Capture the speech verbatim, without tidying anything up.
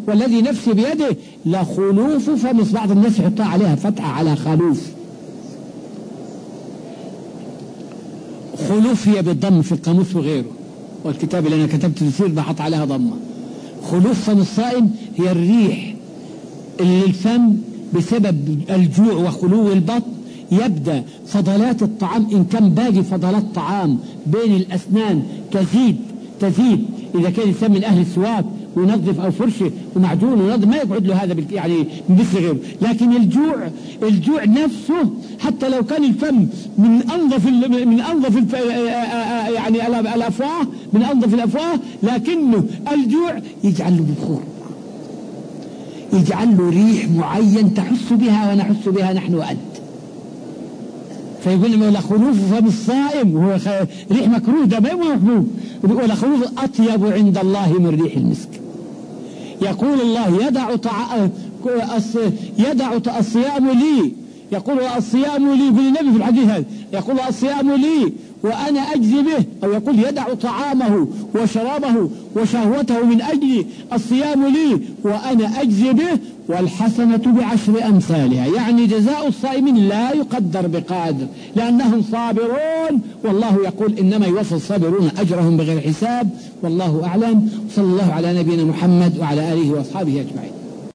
والذي نفسي بيده لخلوف فم. بعض الناس يحطها عليها فتحة على خلوف. خلوف هي بالضم في القاموس وغيره، والكتاب اللي أنا كتبت تفسير بحط عليها ضمة. خلوف فم الصائم هي الريح اللي الفم بسبب الجوع وخلو البطن يبدأ فضلات الطعام إن كان باقي فضلات طعام بين الأسنان تزيد تزيد. إذا كان الإنسان من أهل السواك وينظف أو فرشة ومعجون وينظف ما يقعد له هذا يعني من مثل غيره. لكن الجوع الجوع نفسه حتى لو كان الفم من أنظف من أنظف يعني الأفواه من أنظف الأفواه، لكنه الجوع يجعل له بخور، يجعل له ريح معين تحس بها ونحس بها نحن وأنت. فيقول لما لخلوف فم الصائم هو ريح مكروه ده ما هو محبوب، ولخلوف أطيب عند الله من ريح المسك. يقول الله يدع طع... يدع الصيام لي، يقول الصيام لي، يقول النبي في الحديث هذا يقول الصيام لي وأنا أجزي به، أو يقول يدع طعامه وشرابه وشهوته من أجل الصيام لي وأنا أجزي به والحسنة بعشر أمثالها. يعني جزاء الصائمين لا يقدر بقادر لأنهم صابرون، والله يقول إنما يوفى الصابرون أجرهم بغير حساب. والله أعلم. صلى الله على نبينا محمد وعلى آله وأصحابه أجمعين.